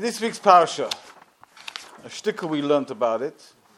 This week's parasha, a shtickle we learnt about it.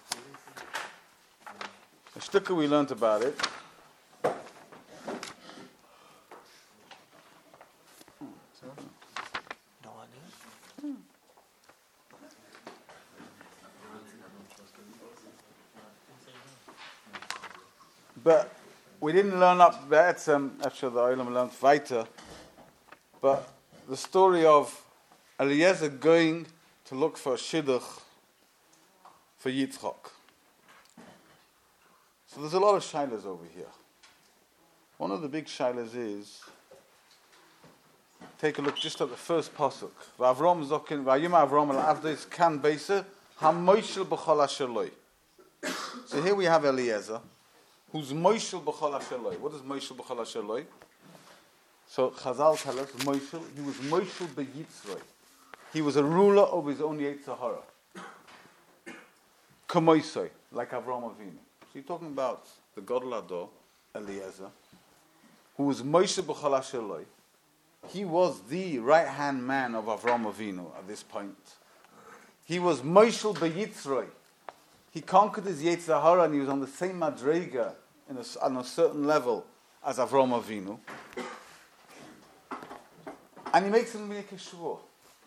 But we didn't learn up Be'etzem after the Olam learned weiter. But the story of Eliezer going to look for a shidduch for Yitzchak. So there's a lot of shilas over here. One of the big shilas is, take a look just at the first pasuk. V'Avrom zokin v'ayim Avrom al avdis kan beisa hamoishel b'chol asher loi. So here we have Eliezer, who's moishel b'chol asher loi. What is moishel b'chol asher loi? So Chazal tell us, moishel, he was moishel b'yitzroi. He was a ruler of his own Yetzer Hara. Kamoisoi, like Avram Avinu. So you're talking about the Gadol Ador, Eliezer, who was Moshe B'chol Asher Loi. He was the right-hand man of Avram Avinu at this point. He was Moshel B'Yitzroi. He conquered his Yetzer Hara and he was on the same madrega on a certain level as Avram Avinu. And he makes him make a shvur.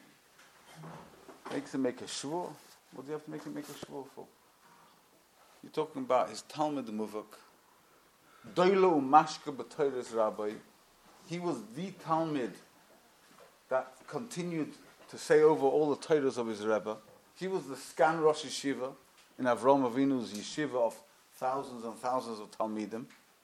Makes him make a shvur. What do you have to make him make a shvur for? You're talking about his Talmud Muvak. Doilo Mashka B'Toyres Rabbi. He was the Talmud that continued to say over all the Torahs of his Rebbe. He was the Sgan Rosh Yeshiva in Avram Avinu's Yeshiva of thousands and thousands of Talmidim.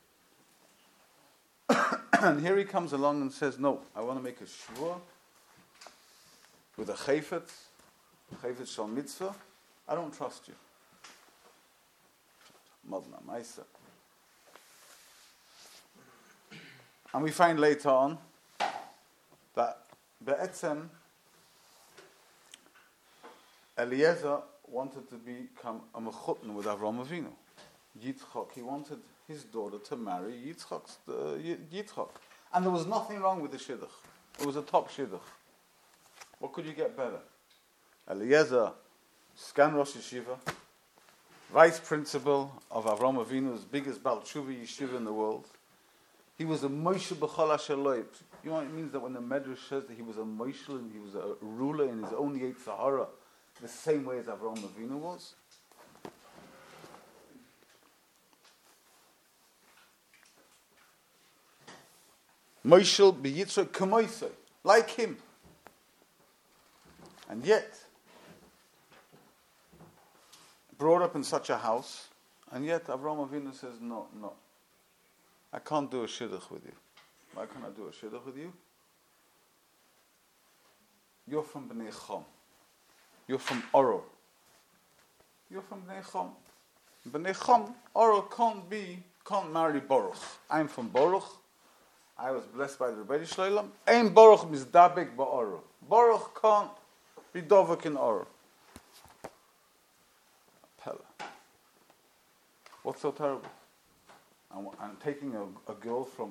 And here he comes along and says, no, I want to make a shvur with a chayfetz shal mitzvah. I don't trust you. Modna Maisa. And we find later on that Be'etzem Eliezer wanted to become a mechutn with Avram Avinu. Yitzchak, he wanted his daughter to marry Yitzchak. And there was nothing wrong with the shidduch. It was a top shidduch. What could you get better? Eliezer, Sgan Rosh Yeshiva, vice principal of Avram Avinu's biggest Baal Tshuva yeshiva in the world. He was a Moshe B'chol Asher Loi. You know what it means that when the Medrash says that he was a Moshe and he was a ruler in his own Yetzer Hara, the same way as Avram Avinu was? Moshel b'yitzroi kamoisoi, like him. And yet, brought up in such a house, and yet Avram Avinu says, no, I can't do a shidduch with you. Why can't I do a shidduch with you? You're from Bnei Chom. You're from Oro. You're from Bnei Chom. Bnei Chom, Oro can't marry Baruch. I'm from Baruch. I was blessed by the Rebbeinu Shloim. Ein Baruch mizdabek ba'Oro. Baruch can't be dovek in Oro. Pella. What's so terrible? I'm taking a girl from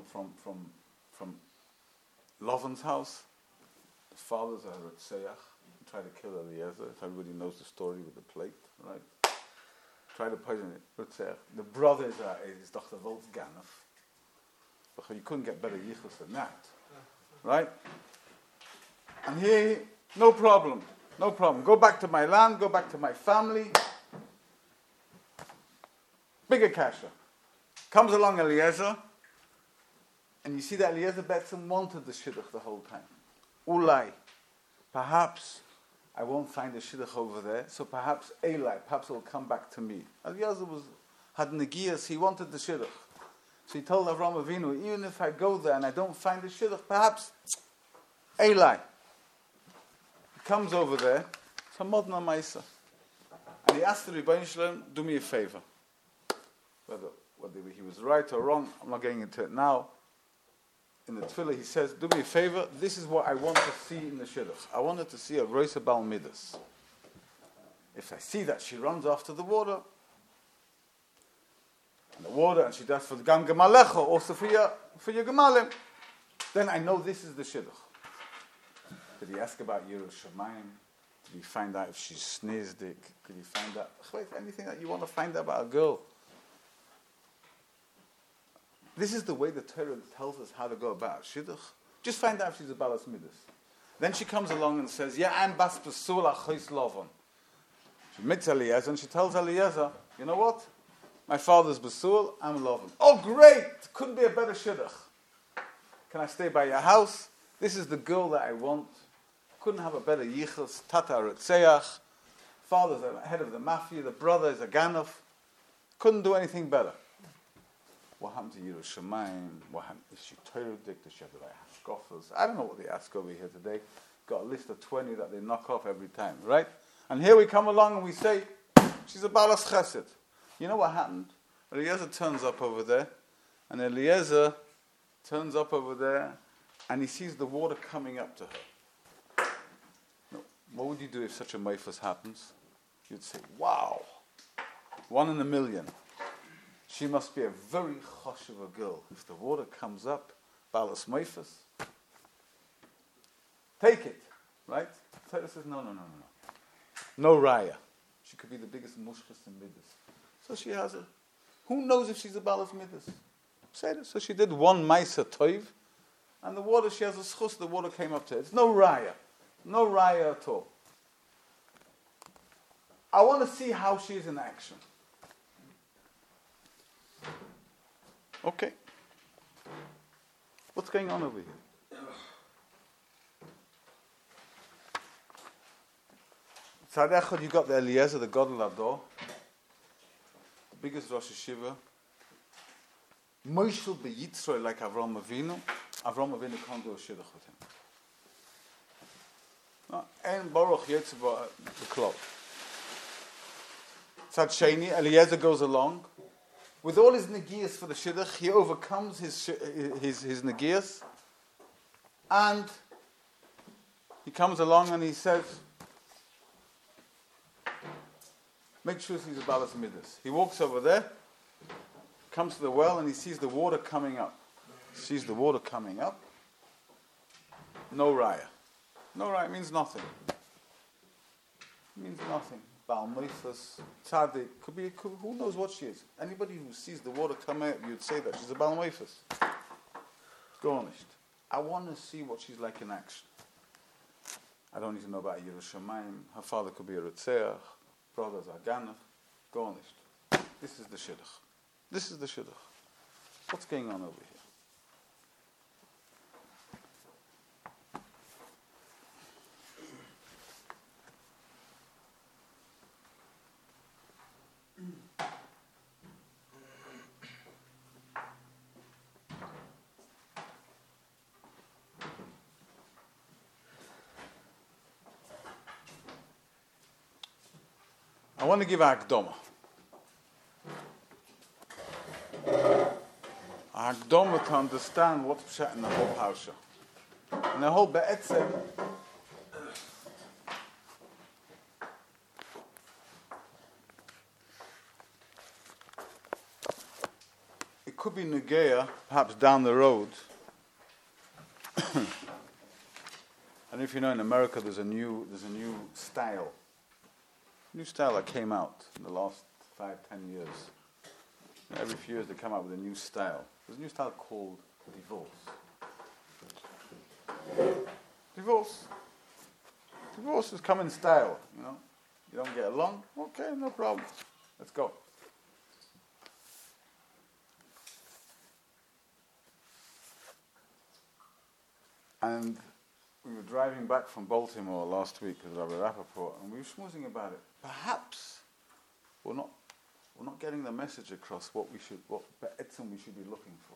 Lavan's house. The father's a Retzeach. Try to kill Eliezer. Everybody knows the story with the plate, right? Try to poison it. Retzeach. The brother is Dr. Volt Ganef. You couldn't get better yichus than that, right? And here, no problem. Go back to my land, go back to my family. Bigger kasha. Comes along Eliezer, and you see that Eliezer Betzim wanted the shidduch the whole time. Ulai, perhaps I won't find the shidduch over there, so perhaps Eli, perhaps it will come back to me. Eliezer had negias, he wanted the shidduch. So he told Avram Avinu, even if I go there and I don't find the shidduch, perhaps Eli. He comes over there, so Modna Maisa. And he asked the Rebbeinu Shalom, do me a favor. Whether he was right or wrong, I'm not getting into it now. In the tefillah, he says, do me a favor, this is what I want to see in the shidduch. I wanted to see a Roisa Bal Midas. If I see that she runs after the water, and she does for the Gam Gemalecha, also for your Gemalim, then I know this is the shidduch. Did he ask about Yerushalayim? Could you find out if she's snizdik? Could you find out anything that you want to find out about a girl? This is the way the Torah tells us how to go about shidduch. Just find out if she's a balas midas. Then she comes along and says, "Yeah, I'm bas besul achos lovon." She meets Eliezer and she tells Eliezer, "You know what? My father's besul, I'm lovon." Oh, great! Couldn't be a better shidduch. Can I stay by your house? This is the girl that I want. Couldn't have a better yichus. Tata Rutseach. Father's the head of the mafia. The brother is a ganov. Couldn't do anything better. What happened to Yerushalayim? What happened? Is she Torah-dik? Does she have the right hashkafas? I don't know what they ask over here today. Got a list of 20 that they knock off every time, right? And here we come along and we say, she's a balas chesed. You know what happened? Eliezer turns up over there, and Eliezer turns up over there, and he sees the water coming up to her. No, what would you do if such a meifus happens? You'd say, wow, 1 in a million. She must be a very chosh of a girl. If the water comes up, balas meifus, take it, right? Torah says, no. No raya. She could be the biggest mushkas in midas. So she has a, who knows if she's a balas midas? Say this. So she did one maisa toiv, and the water, she has a schus, the water came up to her. It's no raya. No raya at all. I want to see how she is in action. Okay. What's going on over here? Tzad echad, you got the Eliezer, the Gadol Hador, the biggest Rosh Hashiva. Moshel beYitzroy like Avram Avinu. Avram Avinu can't do a shidduch with him. No, and Baruch Yetzirah the cloth. Tzad Sheni, Eliezer goes along. With all his negias for the shidduch, he overcomes his negias, and he comes along and he says, make sure he's a balas midas. He walks over there, comes to the well, and he sees the water coming up. No raya. No raya means nothing. It means nothing. Baal Meifus, Tzaddik, who knows what she is? Anybody who sees the water come out, you'd say that she's a Baal Meifus. Garnished. I want to see what she's like in action. I don't need to know about Yerushalayim. Her father could be a Rutseach, brothers are Ganach. Garnished. This is the shidduch. What's going on over here? I want to give a Hakdama. A Hakdama to understand what's pshat in the whole parsha. And the whole be'etzem, it could be Negeya, perhaps down the road. And if you know, in America there's a new style. New style that came out in the last 5-10 years. Every few years they come out with a new style. There's a new style called divorce. Divorce has come in style, you know. You don't get along? Okay, no problem. Let's go. And we were driving back from Baltimore last week with Rabbi Rappaport, and we were schmoozing about it. Perhaps we're not getting the message across what be'etzem we should be looking for.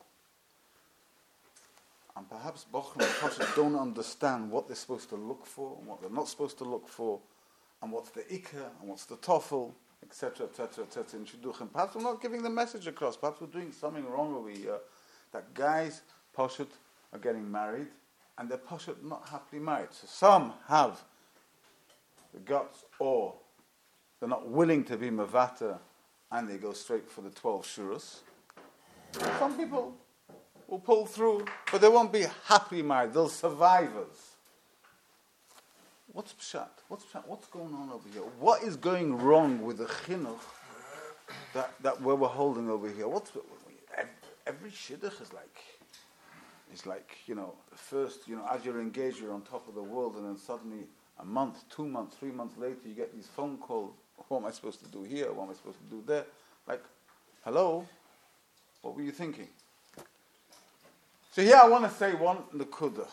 And perhaps Bochum and Pasha don't understand what they're supposed to look for and what they're not supposed to look for, and what's the ikka and what's the toffel, etc., in shidduchim. Perhaps we're not giving the message across. Perhaps we're doing something wrong over here. That guys, Pashut, are getting married, and they're Pashut not happily married. So some have the guts, or they're not willing to be mavata, and they go straight for the 12 shuras. Some people will pull through, but they won't be happily married. They'll survivors. What's pshat? What's going on over here? What is going wrong with the chinuch that we're holding over here? Every shidduch is like, first, as you're engaged, you're on top of the world, and then suddenly a month, 2 months, 3 months later, you get these phone calls. What am I supposed to do here? What am I supposed to do there? Like, hello? What were you thinking? So here I want to say one nekuda.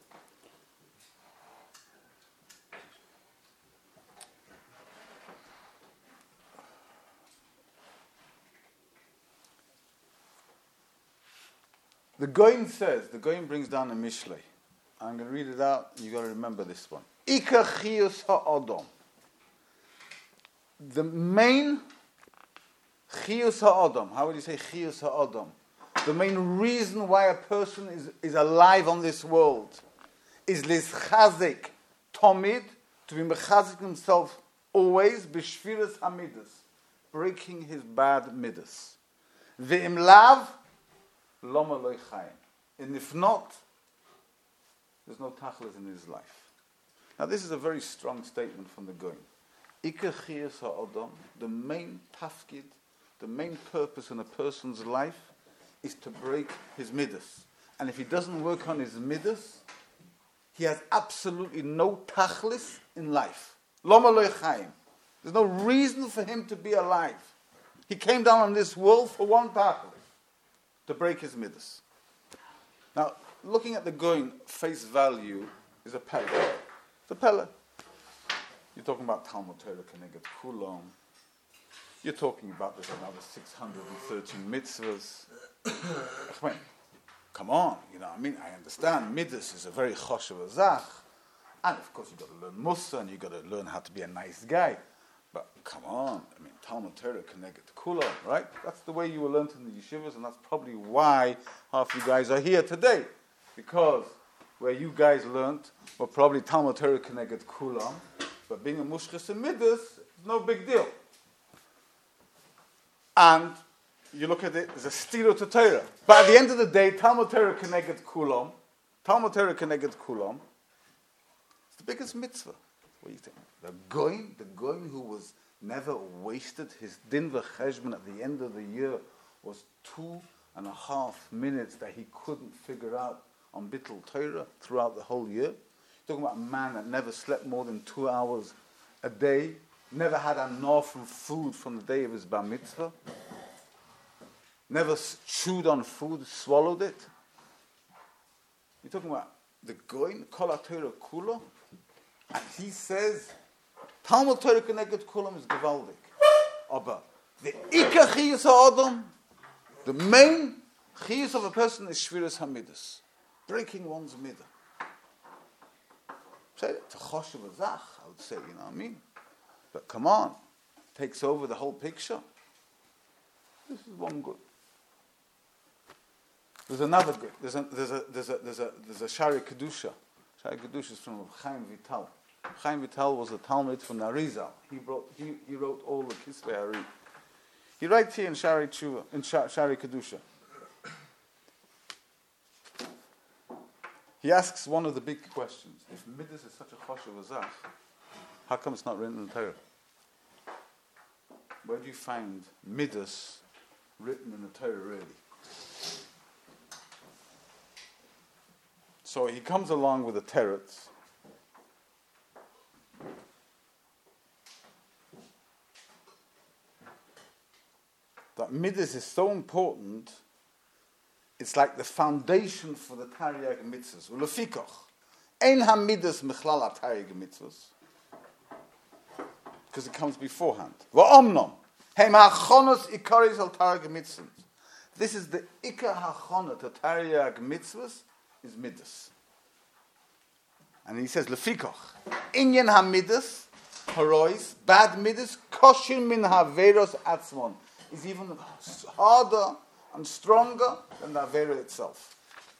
The Goin brings down a Mishlei. I'm going to read it out. You've got to remember this one. Ika chiyus ha'adam. The main chiyus ha'adam. How would you say chiyus ha'adam? The main reason why a person is alive on this world is lischazik tomid, to be mechazik himself always, b'shviras hamidas, breaking his bad midas. Ve'im lav, loma loy chayim. And if not, there's no tachlis in his life. Now this is a very strong statement from the Goin. Ika chiyus ha'adam, the main tafkid, the main purpose in a person's life is to break his midas. And if he doesn't work on his midas, he has absolutely no tachlis in life. Loma loy chayim. There's no reason for him to be alive. He came down on this world for one tachlis, to break his midas. Now, looking at the Goin face value is a pella. It's a pella. You're talking about Talmud Torah Keneged Kulam. You're talking about there's another 613 mitzvahs. Come on, I understand. Midas is a very choshev zach. And of course you've got to learn Musa and you've got to learn how to be a nice guy. But come on, Talmud Torah Keneged Kulam, right? That's the way you were learned in the yeshivas, and that's probably why half you guys are here today. Because where you guys learned were probably Talmud Torah Keneged Kulam, but being a mushchas and midas is no big deal. And you look at it as a stilo to Torah. But at the end of the day, Talmud Torah Keneged Kulam, it's the biggest mitzvah. What do you think? The Goin who was never wasted, his din v'cheshbon at the end of the year was 2.5 minutes that he couldn't figure out on Bittul Torah throughout the whole year. You're talking about a man that never slept more than 2 hours a day, never had enough from food from the day of his bar mitzvah, never chewed on food, swallowed it. You're talking about the Goin, Kol HaTorah Kula, and he says, Talmud Torah Keneged Kulam is gewaldig. Aber the Ika Chiyus HaAdam, the main Chiyus of a person is Shviras HaMidas, breaking one's midah. Say it, it's a choshev zach, I would say, you know what I mean? But come on, takes over the whole picture. This is one good. There's another good. There's a Shari Kedusha. Shari Kedusha is from Chaim Vital. Chaim Vital was a Talmud from Arizal. He wrote all the Kisvei Ari. He writes here in Shari Tshuva, in Shari Kedusha. He asks one of the big questions: if midas is such a choshev azach, how come it's not written in the Torah? Where do you find midas written in the Torah really? So he comes along with the teretz. That midas is so important, it's like the foundation for the Taryag mitzvahs. Ulefikach, ein ha-midas michlal ha-Taryag mitzvahs, because it comes beforehand. Va'omnom, hem ha-chonos ikaris al Taryag mitzvahs. This is the ikar ha-chona to Taryag mitzvahs, is midas. And he says, Lefikach, inyan ha-midas, harois, bad midas, koshin min ha-veros atzmon, is even harder and stronger than the Avera itself.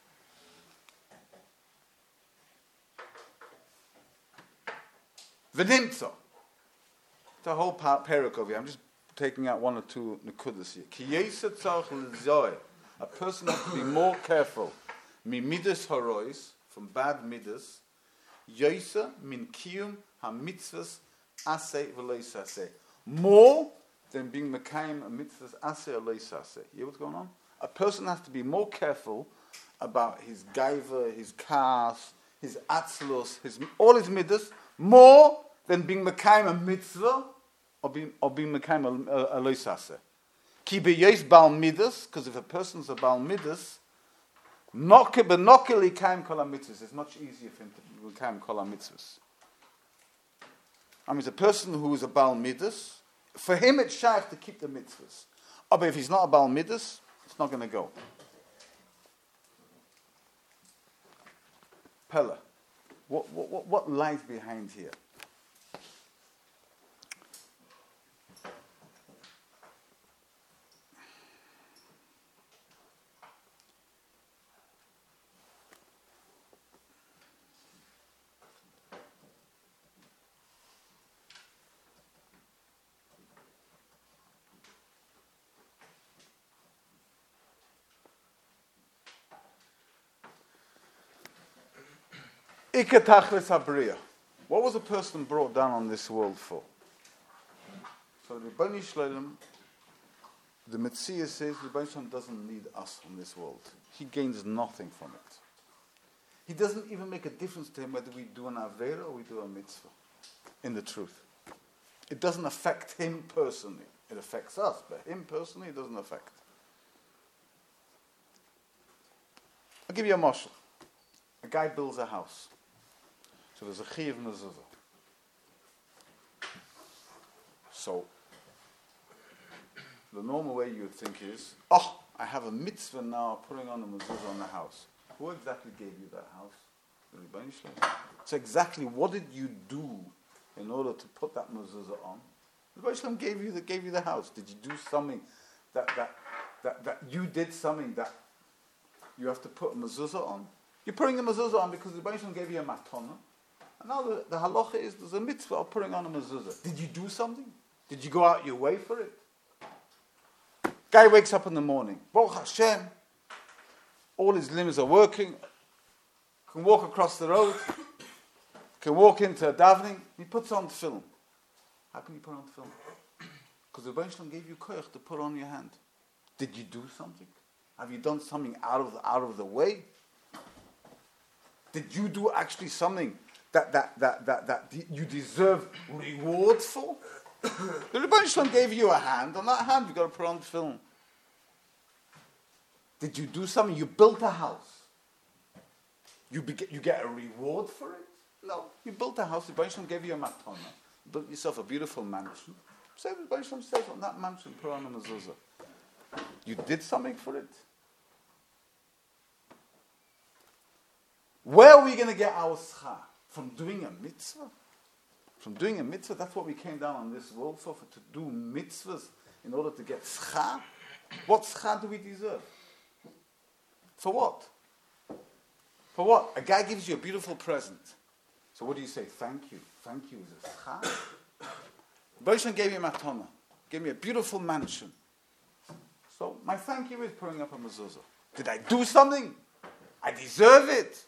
V'nimtza. The whole parak over here. I'm just taking out one or two nekudas here. Ki yesed tzarich l'zoy. A person has to be more careful. Mi midas harois, from bad midas. yoisa min kiyum ha-mitzvahs aseh v'lois aseh. More than being mekayim a mitzvahs aseh or lois aseh. You hear what's going on? A person has to be more careful about his gaiva, his kas, his atzlos, all his midas, more than being mekayim a mitzvah or being mekayim a lois aseh. Ki b'yos bal midas, because if a person's a bal midas, benokeli kaim kol ha-mitzvahs. It's much easier for him to be kaim kol ha-mitzvahs. I mean, it's a person who is a bal midas. For him, it's shaykh to keep the mitzvahs. But if he's not a bal midas, it's not going to go. Pella, what lies behind here? What was a person brought down on this world for? So the Rebbeinu Shalom, the Metziah says the Rebbeinu Shalom doesn't need us on this world. He gains nothing from it. He doesn't even make a difference to him whether we do an Avera or we do a mitzvah. In the truth. It doesn't affect him personally. It affects us, but him personally it doesn't affect. I'll give you a mashal. A guy builds a house. So there's a chiyuv mezuzah. So the normal way you would think is, I have a mitzvah now putting on a mezuzah on the house. Who exactly gave you that house? The Rebbeinu Shalom. So exactly what did you do in order to put that mezuzah on? The Rebbeinu Shalom gave you the house. Did you do something that you did something that you have to put a mezuzah on? You're putting a mezuzah on because the Rebbeinu Shalom gave you a matana. And now the halacha is there's a mitzvah of putting on a mezuzah. Did you do something? Did you go out your way for it? Guy wakes up in the morning. Baruch Hashem. All his limbs are working. Can walk across the road. Can walk into a davening. He puts on film. How can you put on film? Because the Rebbeinu Shalom gave you koyach to put on your hand. Did you do something? Have you done something out of the way? Did you do actually something that you deserve reward for? The Rebbeinu Shalom gave you a hand. On that hand, you've got to put on film. Did you do something? You built a house. You get a reward for it? No. You built a house. The Rebbeinu Shalom gave you a matana. You built yourself a beautiful mansion. So the Rebbeinu Shalom says on that mansion, put on a mezuzah. You did something for it? Where are we going to get our schar? From doing a mitzvah? From doing a mitzvah, that's what we came down on this world for to do mitzvahs in order to get schar? What schar do we deserve? For what? For what? A guy gives you a beautiful present. So what do you say? Thank you. Thank you is a schar. Boshan gave me a matana. Gave me a beautiful mansion. So my thank you is putting up a mezuzah. Did I do something? I deserve it.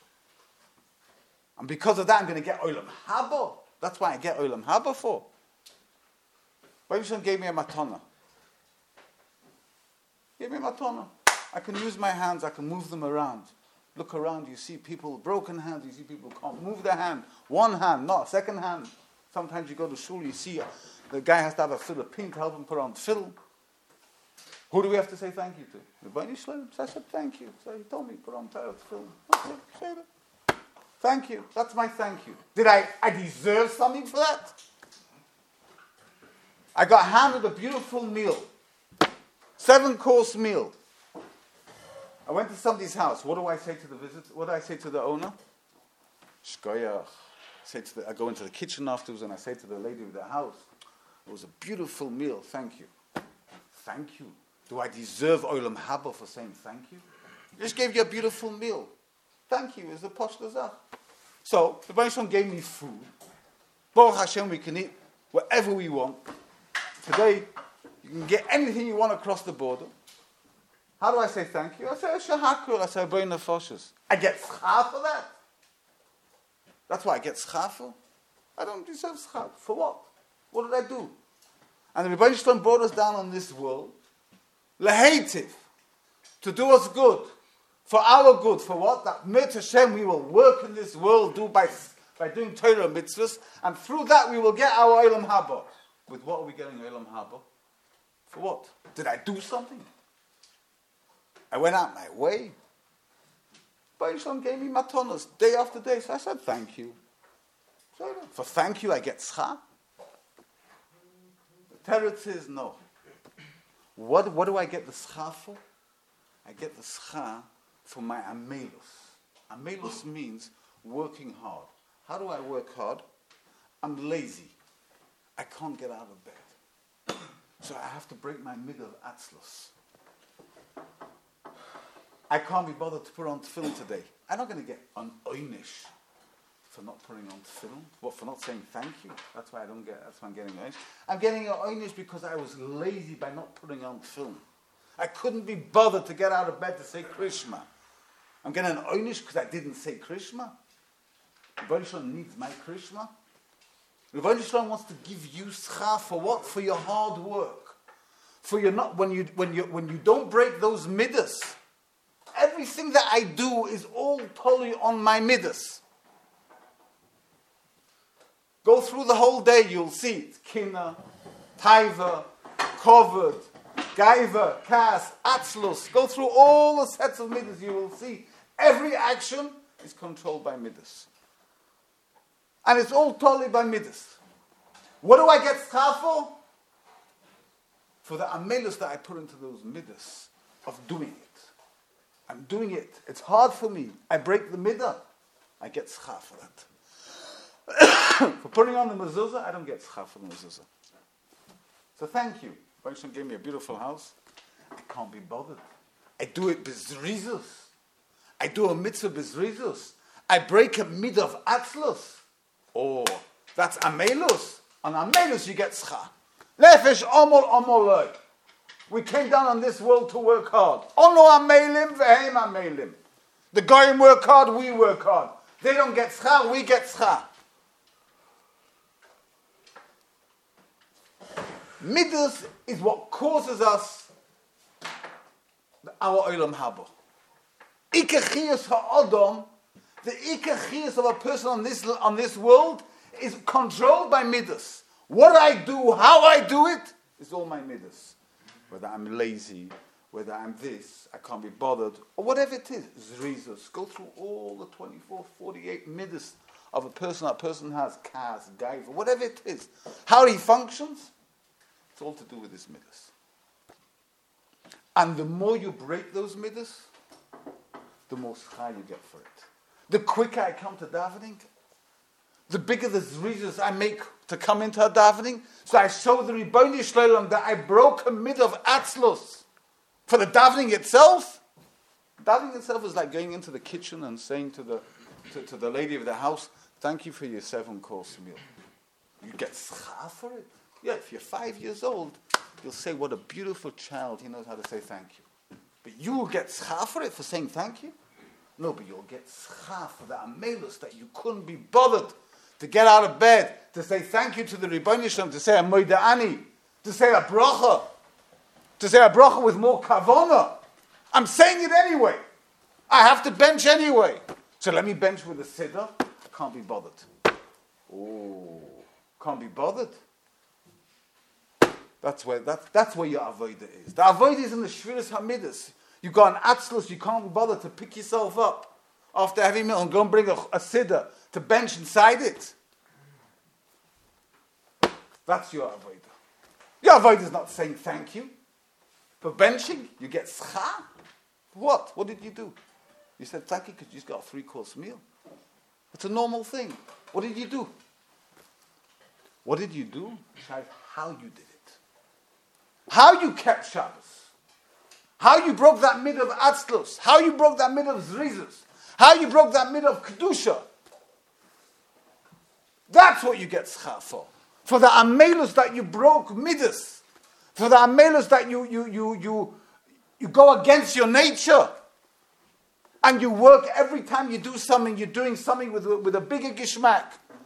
And because of that, I'm going to get Olam Haba. That's why I get Olam Haba for. Rebbeinu gave me a matana. Gave me a matana. I can use my hands. I can move them around. Look around. You see people, broken hands. You see people can't move their hand. One hand, not a second hand. Sometimes you go to shul, you see the guy has to have a fiddle of pink to help him put on fiddle. Who do we have to say thank you to? Rebbeinu Shalom. So I said thank you. So he told me put on fiddle. Okay, say that. Thank you. That's my thank you. Did I deserve something for that? I got handed a beautiful meal. 7-course meal. I went to somebody's house. What do I say to the visitor? What do I say to the owner? Shkoyach. I go into the kitchen afterwards and I say to the lady of the house, it was a beautiful meal. Thank you. Thank you. Do I deserve Olam Haba for saying thank you? I just gave you a beautiful meal. Thank you is the posh lazach. So, the Rebbeinu Shalom gave me food. Baruch Hashem, we can eat whatever we want. Today, you can get anything you want across the border. How do I say thank you? I say, Shahakul. I say, B'nai Nefashos. I get schar for that. That's why I get schar for. I don't deserve schar. For what? What did I do? And the Rebbeinu Shalom brought us down on this world, lehativ, to do us good, for our good. For what? That Mit Hashem, we will work in this world, do by doing Torah mitzvahs, and through that we will get our Olam Haba. With what are we getting Olam Haba? For what? Did I do something? I went out my way. Rebbeinu Shalom gave me matonas day after day. So I said, thank you. So for thank you, I get schar. The teretz is no. What do I get the schar for? I get the schar for my amelus. Amelus means working hard. How do I work hard? I'm lazy. I can't get out of bed. So I have to break my middle of atzlus. I can't be bothered to put on tefillin today. I'm not going to get an oynish for not putting on tefillin. What, for not saying thank you? That's why I'm getting oynish. I'm getting an oynish because I was lazy by not putting on tefillin. I couldn't be bothered to get out of bed to say Krishma. I'm getting an oynish because I didn't say Krishma. Rebbeinu Shalom needs my Krishma. Rebbeinu Shalom wants to give you schar for what? For your hard work. For your not when you don't break those midas. Everything that I do is all totally on my midas. Go through the whole day, you'll see it. Kina, Taiva, Kovod, Gaiva, Kas, Atzlus. Go through all the sets of midas, you will see every action is controlled by midas. And it's all totally by midas. What do I get schar for? For the amelus that I put into those midas of doing it. I'm doing it. It's hard for me. I break the midah. I get schar for that. For putting on the mezuzah, I don't get schar for the mezuzah. So thank you. Baruch gave me a beautiful house. I can't be bothered. I do it bezrizus. I do a mitzvah bezrizus. I break a midah of atzlus. Oh, that's amelus. On amelus you get schar. Nefesh omol omoloi. We came down on this world to work hard. Ono amelim vehem amelim. The goyim work hard, we work hard. They don't get schar, we get schar. Midas is what causes us our olam haba. Ikachiyas ha'adam, the ikachiyas of a person on this world is controlled by midas. What I do, how I do it, is all my midas. Whether I'm lazy, whether I'm this, I can't be bothered, or whatever it is, zrizus. Go through all the 24, 48 midas of a person. That person has kas, gaiva, whatever it is. How he functions, it's all to do with his midas. And the more you break those midas, the more schar you get for it. The quicker I come to davening, the bigger the zrizus I make to come into a davening. So I show the Rebbeinu Shalom that I broke a mid of atzlus. For the davening itself, davening itself is like going into the kitchen and saying to the lady of the house, thank you for your 7-course meal. You get schar for it. Yeah, if you're 5 years old, you'll say, what a beautiful child, he knows how to say thank you. But you will get schar for it for saying thank you? No, but you'll get schar for the amelus that you couldn't be bothered to get out of bed, to say thank you to the Rebbeinu Shalom, to say a moida'ani, to say a bracha with more kavona. I'm saying it anyway. I have to bench anyway. So let me bench with a siddur. I can't be bothered. Oh, can't be bothered. That's where your avodah is. The avodah is in the shviras hamidas. You go on atzlus, you can't be bothered to pick yourself up after having meal and go and bring a siddur to bench inside it. That's your avodah. Your avodah is not saying thank you. For benching, you get schar. What? What did you do? You said thank you because you just got a 3-course meal. It's a normal thing. What did you do? What did you do? How you did it. How you kept Shabbos. How you broke that mid of atzlus. How you broke that mid of zrizus. How you broke that mid of kedusha. That's what you get schar for. For the amelus that you broke midas. For the amelus that you go against your nature. And you work every time you do something, you're doing something with a bigger gishmak.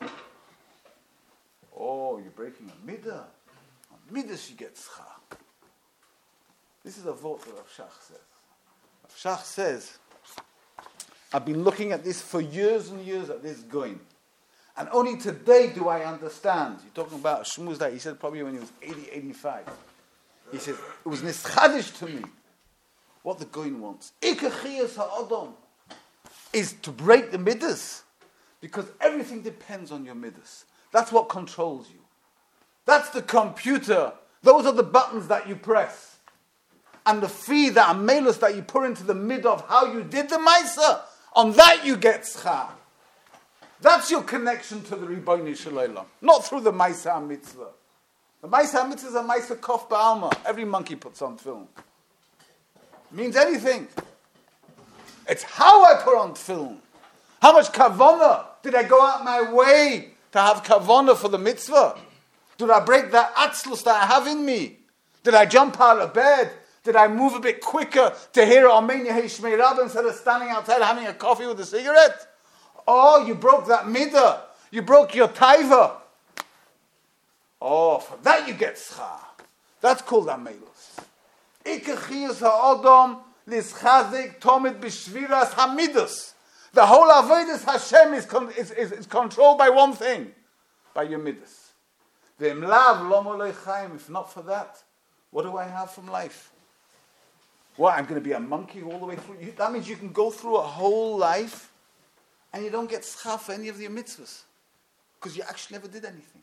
Oh, you're breaking a midah. On midas you get schar. This is a vote that Rav Shach says. Rav Shach says, I've been looking at this for years and years at this going. And only today do I understand. You're talking about Shmuz that he said probably when he was 80, 85. He says, it was nischadish to me what the goyin wants. Ikachiyas ha'adam is to break the midas, because everything depends on your midas. That's what controls you. That's the computer. Those are the buttons that you press. And the fee, the amelus that you put into the mid of how you did the maisa, on that you get schar. That's your connection to the Ribono Shel Olam, not through the maisa mitzvah. The maisa mitzvah is a maisa kof ba'alma. Every monkey puts on film. Means anything. It's how I put on film. How much kavana did I go out my way to have kavana for the mitzvah? Did I break that atzlus that I have in me? Did I jump out of bed? Did I move a bit quicker to hear Amen Yehei Shmei Rabbah instead of standing outside having a coffee with a cigarette? Oh, you broke that midah. You broke your taiva. Oh, for that you get schar. That's called amelus. Ikachiyas ha'odom lischazik tomid b'shviras hamidus. The whole avodas Hashem is controlled by one thing, by your midas. V'im lav lo molei chaim. If not for that, what do I have from life? What, I'm going to be a monkey all the way through? That means you can go through a whole life and you don't get schar for any of your mitzvahs because you actually never did anything.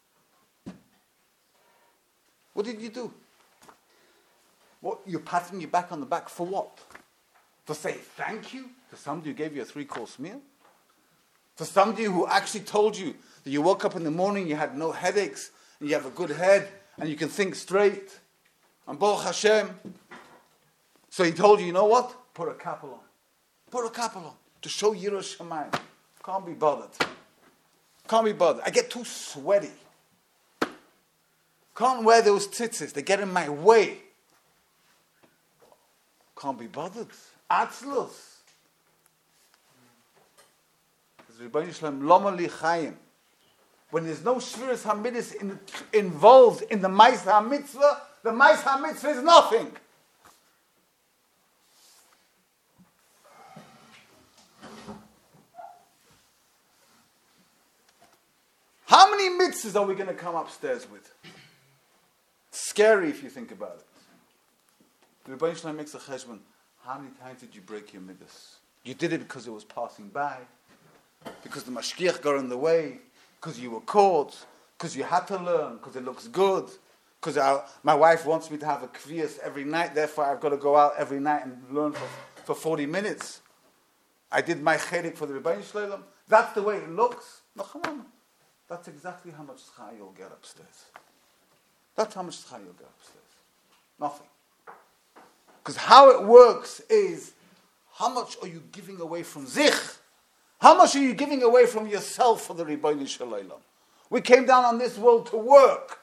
What did you do? What, you're patting your back on the back for what? To say thank you to somebody who gave you a 3-course meal? To somebody who actually told you that you woke up in the morning, you had no headaches, and you have a good head, and you can think straight. And Baruch Hashem. So he told you, you know what? Put a kapel on. Put a kapel on. To show Yiras Shamayim. Can't be bothered. Can't be bothered. I get too sweaty. Can't wear those tzitzis. They get in my way. Can't be bothered. Atzlus. Ribono Shel Olam, Lama li chayim. When there's no shviras hamidus involved in the Maisa HaMitzvah, the Maisa HaMitzvah is nothing. How many mitzvahs are we going to come upstairs with? Scary if you think about it. The Ribono Shel Olam makes a cheshbon. How many times did you break your midas? You did it because it was passing by, because the mashgiach got in the way, because you were caught, because you had to learn, because it looks good, because my wife wants me to have a kviyas every night, therefore I've got to go out every night and learn for 40 minutes. I did my chedik for the Ribono Shel Olam. That's the way it looks. No, come on. That's exactly how much schar you'll get upstairs. That's how much schar you'll get upstairs. Nothing. Because how it works is, how much are you giving away from zich? How much are you giving away from yourself for the Ribono Shel Olam? We came down on this world to work.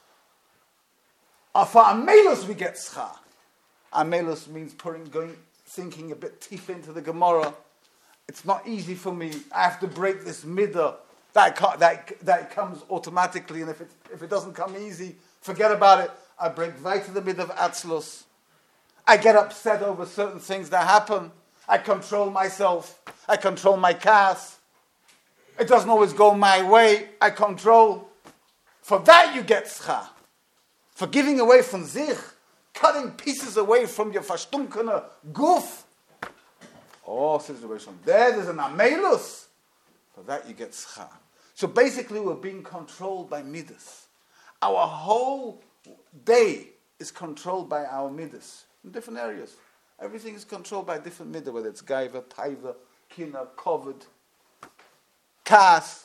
For amelus we get schar. Amelus means thinking a bit deeper into the Gemara. It's not easy for me. I have to break this midah. That comes automatically, and if it doesn't come easy, forget about it. I break right to the midah of atzlus. I get upset over certain things that happen. I control myself. I control my kas. It doesn't always go my way. I control. For that you get schar. For giving away from zich, cutting pieces away from your verstunkene guf. Oh, says the Rishon, there's an amelus. For that you get schar. So basically we're being controlled by midas. Our whole day is controlled by our midas in different areas. Everything is controlled by different midah, whether it's gaiva, taiva, kina, kovid, kas.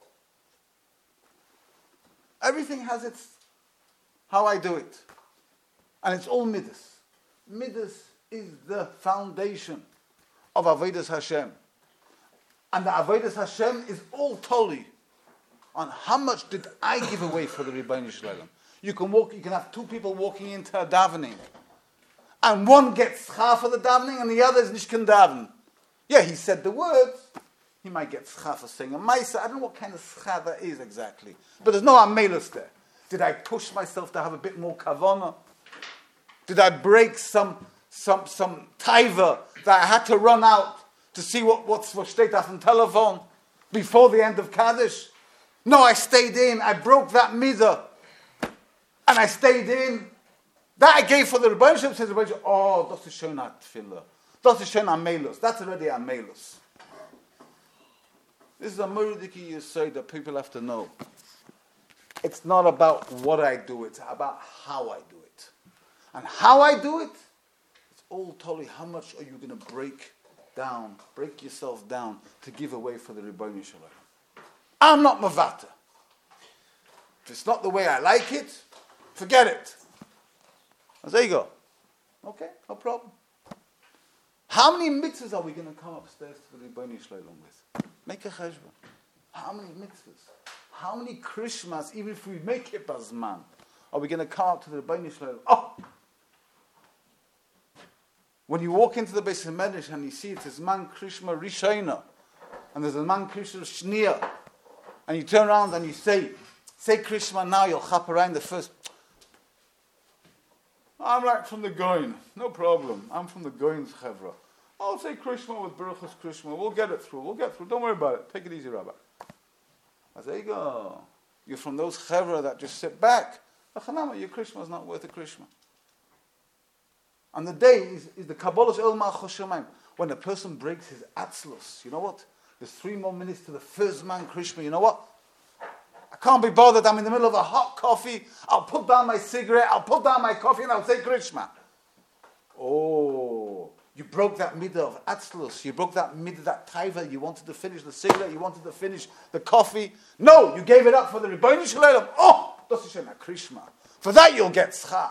Everything has its how I do it. And it's all midas. Midas is the foundation of Avodas Hashem. And the Avodas Hashem is all totally on how much did I give away for the Ribono Shel Olam. You can have 2 people walking into a davening, and one gets schar for the davening, and the other is nishkan daven. Yeah, he said the words. He might get schar for saying a maisa. I don't know what kind of schar that is exactly. But there's no amelus there. Did I push myself to have a bit more kavana? Did I break some taiva that I had to run out to see what's steht auf the telephone before the end of Kaddish? No, I stayed in. I broke that midah. And I stayed in. That I gave for the Rebbeinu Shalom. Says the Rebbeinu Shalom, oh, das ist schon a tefillah. Das ist schon a melus. That's already a melus. This is a muridiki yesod that people have to know. It's not about what I do, it's about how I do it. And how I do it, it's all totally how much are you going to break yourself down to give away for the Rebbeinu Shalom. I'm not mavata. If it's not the way I like it, forget it. And there you go. Okay, no problem. How many mitzvahs are we going to come upstairs to the Rebbeinu Shalom with? Make a cheshbon. How many mitzvahs? How many Krishmas, even if we make it bazman, are we going to come up to the Rebbeinu Shalom? Oh! When you walk into the Beis HaMedrash and you see it says Man Krishma Rishona, and there's a Man Krishma Shnia, and you turn around and you say Krishma now, you'll chap around the first. I'm like from the Goin, no problem. I'm from the Goin's Chevra. I'll say Krishma with Baruchas Krishma. We'll get through. Don't worry about it. Take it easy, Rabbi. There you go. You're from those Chevra that just sit back. Your Krishma is not worth a Krishma. And the day is the Kabbalah's El Malchus. When a person breaks his Atzlus, you know what? There's 3 more minutes to the first man Krishma. You know what? I can't be bothered. I'm in the middle of a hot coffee. I'll put down my cigarette. I'll put down my coffee and I'll say Krishma. Oh, you broke that midah of Atzlus. You broke that midah, that taiva. You wanted to finish the cigarette. You wanted to finish the coffee. No, you gave it up for the Rebbeinu Shalom. Oh, das ist ein Krishma. For that you'll get schar.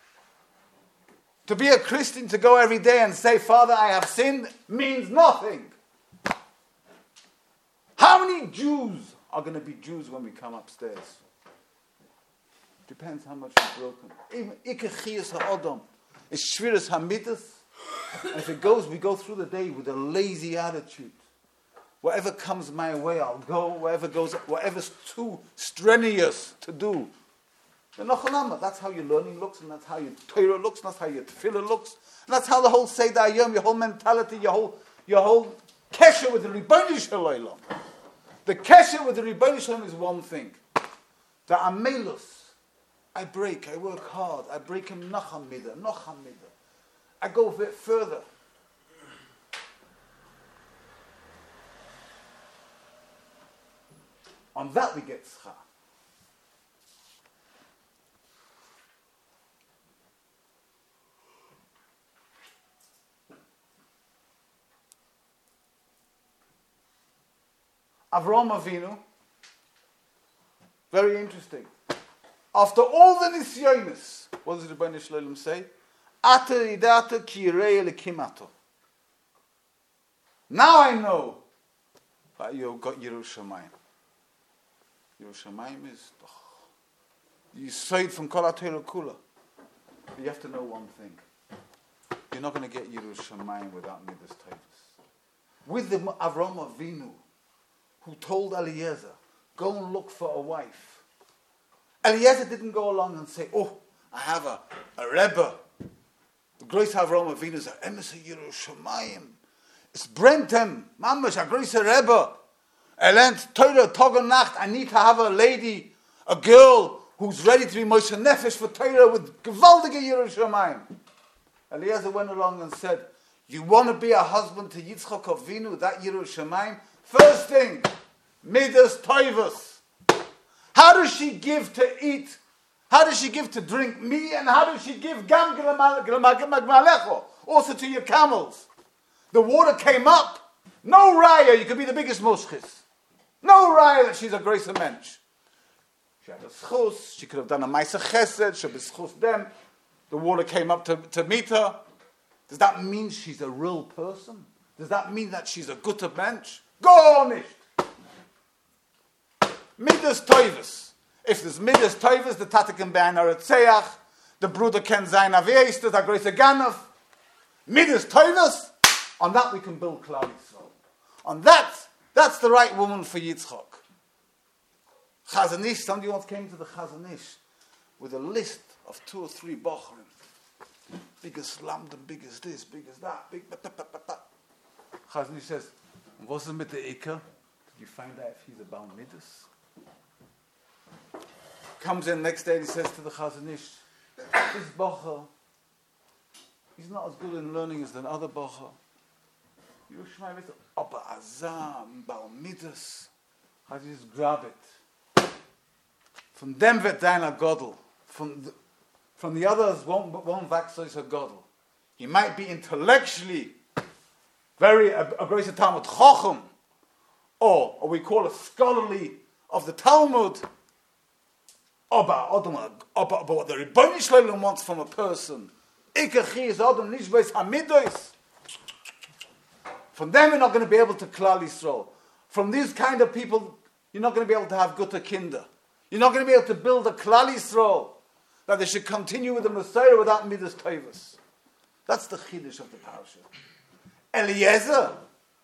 To be a Christian, to go every day and say, Father, I have sinned, means nothing. How many Jews are going to be Jews when we come upstairs? Depends how much we've broken. Even Ikechiyas ha'odom is shviras hamidas. And if it goes, we go through the day with a lazy attitude. Whatever comes my way, I'll go. Whatever's too strenuous to do. That's how your learning looks, and that's how your Torah looks, and that's how your tefillah looks, and that's how the whole Seder Yom, your whole mentality, your whole kesher with the Rebbeinu Shalom. The kesher with the Rebbeinu Shalom is one thing. The amelus, I break, I work hard, I break him nacham midah. I go a bit further. On that we get schar. Avraham Avinu, very interesting. After all the nisyonis, what does the Rebbeinu Shalom say? Ata idata ki yirei elikim ato. Now I know that you've got Yerushalayim. Yerushalayim is you say it from Kol HaTorah Kula. But you have to know one thing. You're not going to get Yerushalayim without Midas Taivas. With the Avraham Avinu, who told Eliezer, go and look for a wife. Eliezer didn't go along and say, oh, I have a Rebbe. The great Avraham Avinu is a Emes Yerushalayim. It's Brentem, Mamash, a great Rebbe. I learned Torah, Tag und Nacht. I need to have a lady, a girl, who's ready to be Moshe Nefesh for Torah with Gewaldige Yerushalayim. Eliezer went along and said, you want to be a husband to Yitzchak Avinu, that Yerushalayim? First thing, Midas Toivus. How does she give to eat? How does she give to drink me? And how does she give Gam Gmalecho? Also to your camels. The water came up. No raya, you could be the biggest moshchis. No raya that she's a grace of mensch. She had a schus, she could have done a maisa chesed, she had schus them. The water came up to meet her. Does that mean she's a real person? Does that mean that she's a guter mensch? Go nicht. Midas Toivus. If there's Midas Toivus, the Tata can be ein Aretzeach, the Bruder can sein Aveis, the Größe Ganov. Midas Toivus, On that we can build Klal Yisrael. On that's the right woman for Yitzchak. Chazon Ish, somebody once came to the Chazon Ish with a list of 2 or 3 bochrim. Big as London, big as this, big as that, big. Chazon Ish says, what's the mit the Iker? Did you find out if he's a Baal Midas? Comes in next day and he says to the Chazon Ish, this bocher, he's not as good in learning as the other bocher. You shmai mit aber azam Baal Midas. Chazon Ish just grab it. From them wird deiner Godel. From the others won't vaxois a Godel. He might be intellectually a greater Talmud Chochem, or we call it scholarly of the Talmud. But what the Rebbeinu Shalom wants from a person, from them you're not going to be able to Klal Yisrael. From these kind of people, you're not going to be able to have Gutta Kinder. You're not going to be able to build a Klal Yisrael that they should continue with the Messiah without Midas Tovos. That's the Chiddush of the parasha. Eliezer.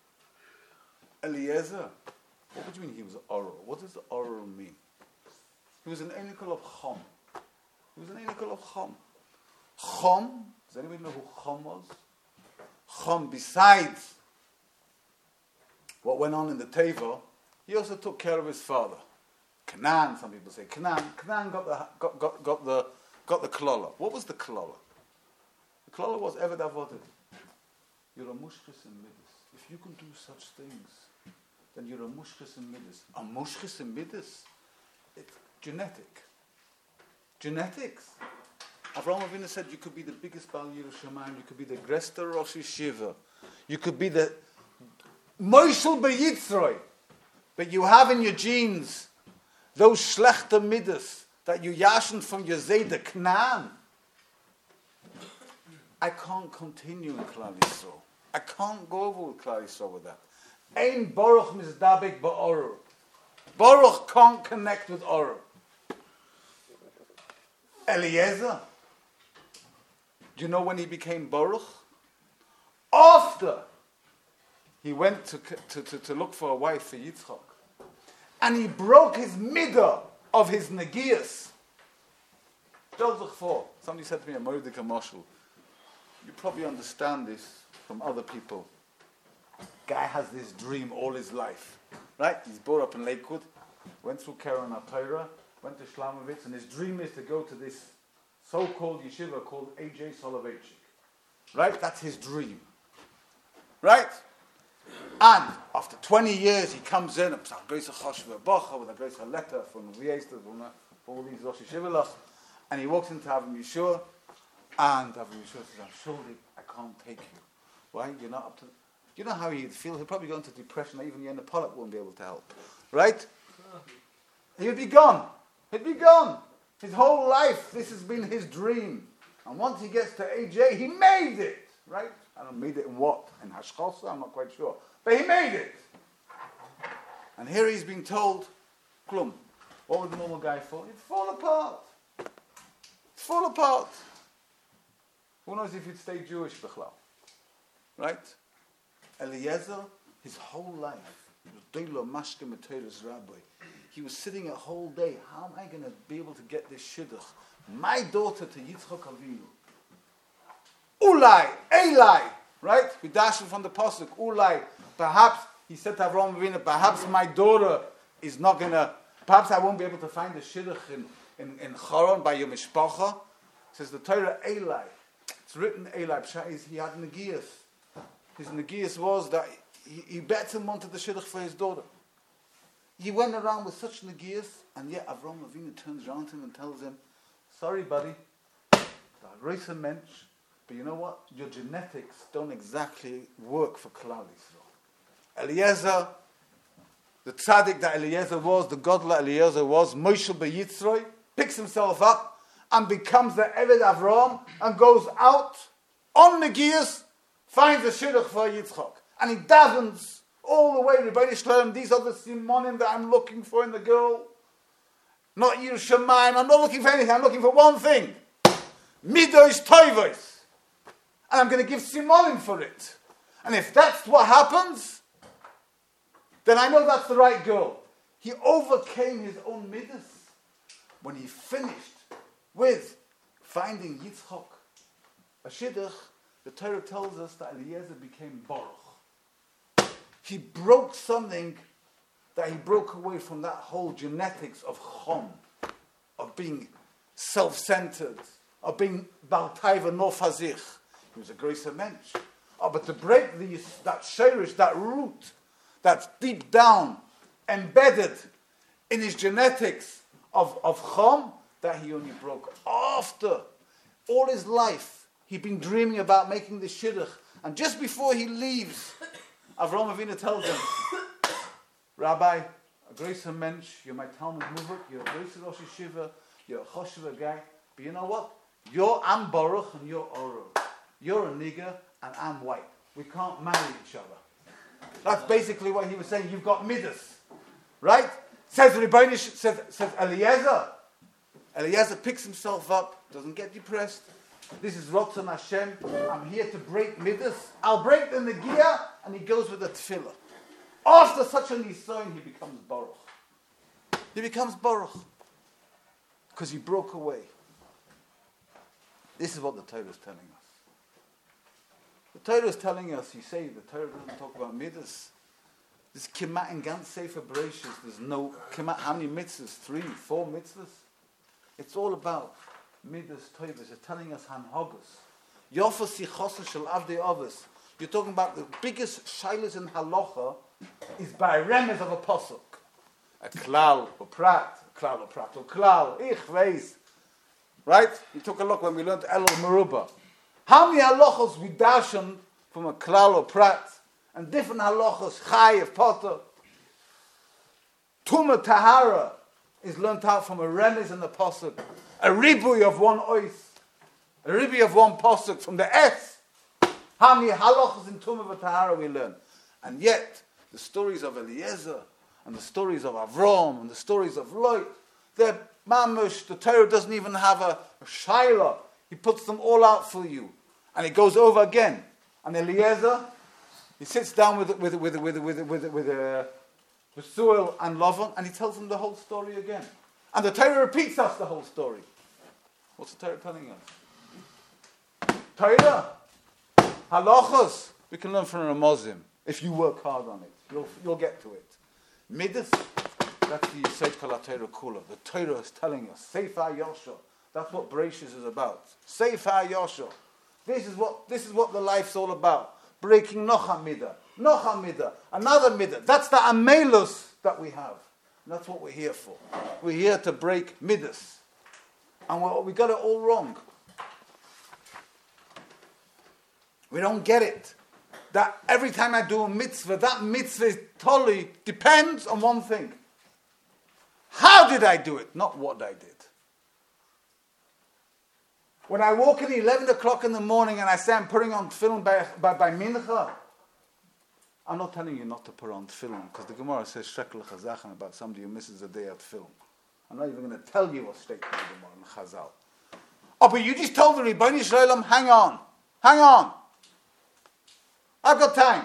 What do you mean he was oral? What does the oral mean? He was an Einikol of Chom. Chom, does anybody know who Chom was? Chom, besides what went on in the Teva, he also took care of his father. Canaan, some people say. Canaan got the klola. What was the klola? The klola was Eved Avodah. You're a mushkis in midas. If you can do such things, then you're a mushkis in midas. A mushkis in midas? It's genetic. Genetics. Avraham Avinu said you could be the biggest Baal Yerushalayim, you could be the Gresta Rosh Yeshiva, you could be the Moshel B'Yitzroi, but you have in your genes those schlechte midas that you yashen from your Zayda Knan. I can't continue in Klal Yisrael. I can't go over with Klal Yisrael with that. Ein Baruch mizdabek ba'orur. Baruch can't connect with Orur. Eliezer. Do you know when he became Baruch? After he went to look for a wife for Yitzchak. And he broke his midah of his negias. Somebody said to me, Mordechai Marshall, you probably understand this from other people. Guy has this dream all his life. Right? He's brought up in Lakewood, went through Keren HaTorah, went to Shlomovitz, and his dream is to go to this so-called yeshiva called A.J. Soloveitchik. Right? That's his dream. Right? And after 20 years, he comes in, with a great letter from all these Rosh Yeshiva, and he walks into Avram Yeshua, and Avram Yeshua says, I'm sure I can't take you. Why? You're not up to... You know how he'd feel? He'd probably go into depression, even Yena Pollack won't be able to help. Right? He'd be gone. He'd be gone. His whole life, this has been his dream. And once he gets to AJ, he made it. Right? I don't know, made it in what? In Hashchosa? I'm not quite sure. But he made it. And here he's being told, Klum, what would the normal guy fall? He'd fall apart. It's fall apart. Who knows if he'd stay Jewish, Bechlal? Right? Eliezer, his whole life, he was sitting a whole day. How am I going to be able to get this shidduch? My daughter to Yitzchak Avinu. Ulai, Eli, right? We dash from the pasuk. Ulai, perhaps he said to Avraham Avinu, perhaps my daughter is not going to. Perhaps I won't be able to find the shidduch in Charon by your mishpacha. Says the Torah, Eli. It's written Eli. He had negias. His negias was that he better wanted the shidduch for his daughter. He went around with such negias, and yet Avraham Avinu turns around to him and tells him, sorry buddy, race a mensch, but you know what? Your genetics don't exactly work for Klal Yisrael. Eliezer, the tzaddik that Eliezer was, the godly Eliezer was, Moshel B'Yitzroi, picks himself up and becomes the Eved Avraham and goes out on negias, finds a shidduch for Yitzchak. And he davens all the way to Rebbeinu Shalom. These are the simonim that I'm looking for in the girl. Not Yerushalayim. I'm not looking for anything. I'm looking for one thing. Midos Tovos. And I'm going to give simonim for it. And if that's what happens, then I know that's the right girl. He overcame his own midas when he finished with finding Yitzchok. A shidduch, the Torah tells us that Eliezer became Baruch. He broke something that he broke away from that whole genetics of chom, of being self-centered, of being Bal Taiva no Fazich. He was a greater mensch. Oh, but to break that shirish, that root, that's deep down, embedded in his genetics of chom, that he only broke after all his life. He'd been dreaming about making the shidduch, and just before he leaves, Avraham Avinu tells him, Rabbi, a greater mensch, you're my Talmud Muvak, you're a greater Rosh Yeshiva, you're a Choshev guy, but you know what? I'm Baruch and you're Oro. You're a nigger and I'm white. We can't marry each other. That's basically what he was saying. You've got midas, right? Says Rebbeinu, says Eliezer. Eliezer picks himself up, doesn't get depressed. This is Rotzon Hashem. I'm here to break midas. I'll break the negia, and he goes with the tefillah. After such a nisayon, he becomes Baruch. He becomes Baruch because he broke away. This is what the Torah is telling us. The Torah is telling us, you say the Torah doesn't talk about midas. This Kemat in Gantz Sefer Bereshis, there's no Kemat, how many mitzvahs? 3, 4 mitzvahs? It's all about midas Torahs. It's telling us hanhogos. Yofas yichosa shel avdei avos. You're talking about the biggest shaylas in halacha is by remez of a pasuk. A klal or prat, or klal, ich weiß. Right? You took a look when we learned El Meruba. How many halachos we darshan from a klal or prat, and different halachos, chayev, potter. Tuma tahara is learnt out from a remez and a pasuk. A ribui of one ois. A ribui of one pasuk from the S. How many halachos in Tuma v'tahara we learn? And yet, the stories of Eliezer, and the stories of Avram, and the stories of Lot, they're mamush. The Torah doesn't even have a shaila. He puts them all out for you. And it goes over again. And Eliezer, he sits down with Suel and Lavan, and he tells them the whole story again. And the Torah repeats us the whole story. What's the Torah telling us? Torah, halachos, we can learn from a Muslim. If you work hard on it, you'll get to it. Midas, that's the Yisod Kol HaTorah Kula. The Torah is telling us. Sefer Yosha. That's what Bereshis is about. Sefer Yosha. This is what the life's all about. Breaking Nocha Midah, another Midah. That's the Amelus that we have. And that's what we're here for. We're here to break Midas. And we got it all wrong. We don't get it. That every time I do a mitzvah, that mitzvah is totally depends on one thing. How did I do it? Not what I did. When I walk in 11 o'clock in the morning and I say I'm putting on tefillin by mincha, I'm not telling you not to put on tefillin, because the Gemara says shekel chazachan about somebody who misses a day at tefillin. I'm not even going to tell you what's stated in the Gemara in Chazal. Oh, but you just told the Rebbeinu Shalom, hang on. I've got time.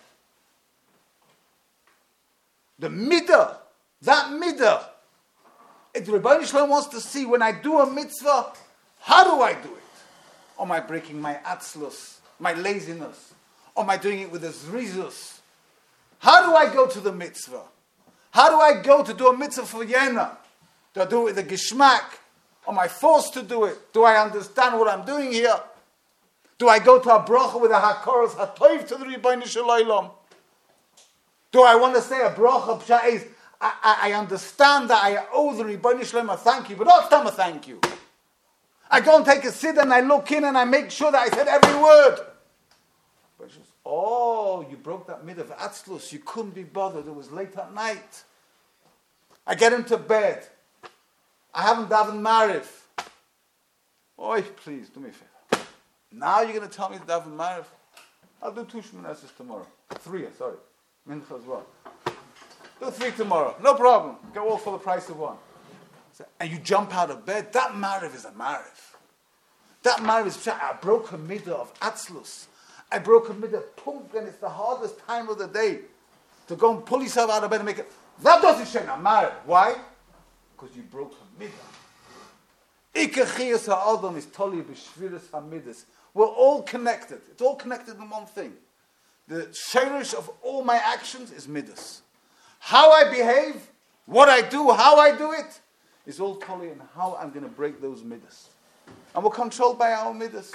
The midah, that midah, if the Rebbeinu Shalom wants to see when I do a mitzvah, how do I do it? Am I breaking my atzlus, my laziness? Or am I doing it with a zrizus? How do I go to the mitzvah? How do I go to do a mitzvah for Yena? Do I do it with a gishmak? Am I forced to do it? Do I understand what I'm doing here? Do I go to a bracha with a hakoros hatoiv to the Rebbeinu Shalom? Do I want to say a bracha psha'ez? I understand that I owe the Rebbeinu Shalom a thank you, but not time a thank you. I go and take a sit and I look in and I make sure that I said every word. But she says, you broke that mid of Atzlus. You couldn't be bothered. It was late at night. I get into bed. I haven't davened Mariv. Please, do me a favor. Now you're going to tell me to daven Mariv? I'll do 2 Shmoneses tomorrow. 3, sorry. Mincha as well. Do 3 tomorrow. No problem. Go all for the price of 1. And you jump out of bed. That Mariv is a Mariv. That Mariv is, I broke a midah of Atzlus. I broke a midah. Punk, and it's the hardest time of the day to go and pull yourself out of bed and make it. That doesn't shame Amar. Why? Because you broke a midah. Ikachiyas ha'adam is toli b'shviras ha'midas. We're all connected. It's all connected in one thing. The shirish of all my actions is midas. How I behave, what I do, how I do it, is all toli in how I'm going to break those midas. And we're controlled by our midas.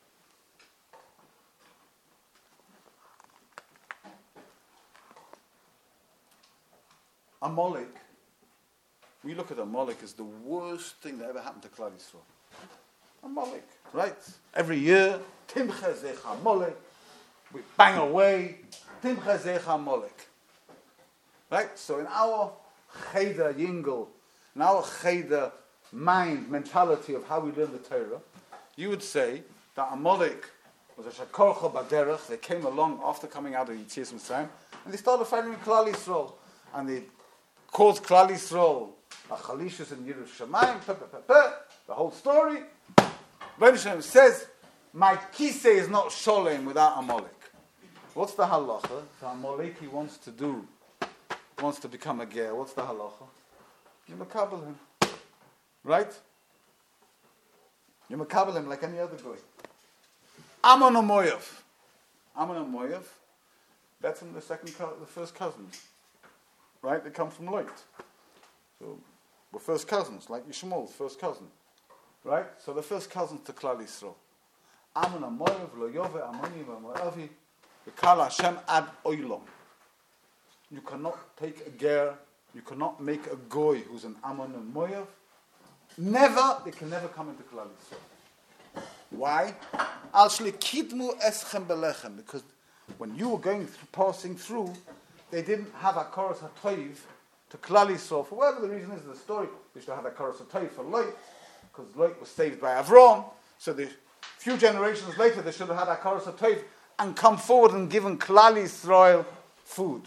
Amalek, we look at Amalek as the worst thing that ever happened to Klal Yisrael. Amalek, right? Every year, Timcha Zech Amalek, we bang away, Timcha Zech Amalek. Right? So in our Cheder Yingel, in our Cheder mind, mentality of how we learn the Torah, you would say that Amalek was a Shakorcha Baderech. They came along after coming out of Yetzias Mitzrayim, and they started fighting with Klal Yisrael. And they caused Klal Yisrael a Chalishus in Yerushalayim, the whole story. Rebbeinu Shalom says, my kisei is not sholem without Amalek. What's the halacha? The Amaleki wants to become a ger. What's the halacha? You makabel him. Right? You makabel him like any other guy. Ammon and Moav. Ammon and Moav, that's in the first cousins. Right? They come from Lot. So we're first cousins, like Yishmael's first cousin. Right? So the first cousins to Klal Yisrael. Ammon and Moav, Lo Yove, Ammoni, Moavi, V'kal Hashem ad oilom. You cannot take a ger, you cannot make a goy who's an Ammon and Moav. They can never come into Klal Yisrael. Why? Al shlikidmu eschem belechem. Because when you were passing through, they didn't have a koros hatoiv to Klal Yisrael. For whatever the reason is of the story, they should have a koros hatoiv for Lot, because Lot was saved by Avram. So the few generations later, they should have had a koros hatoiv and come forward and given Klal Yisrael food.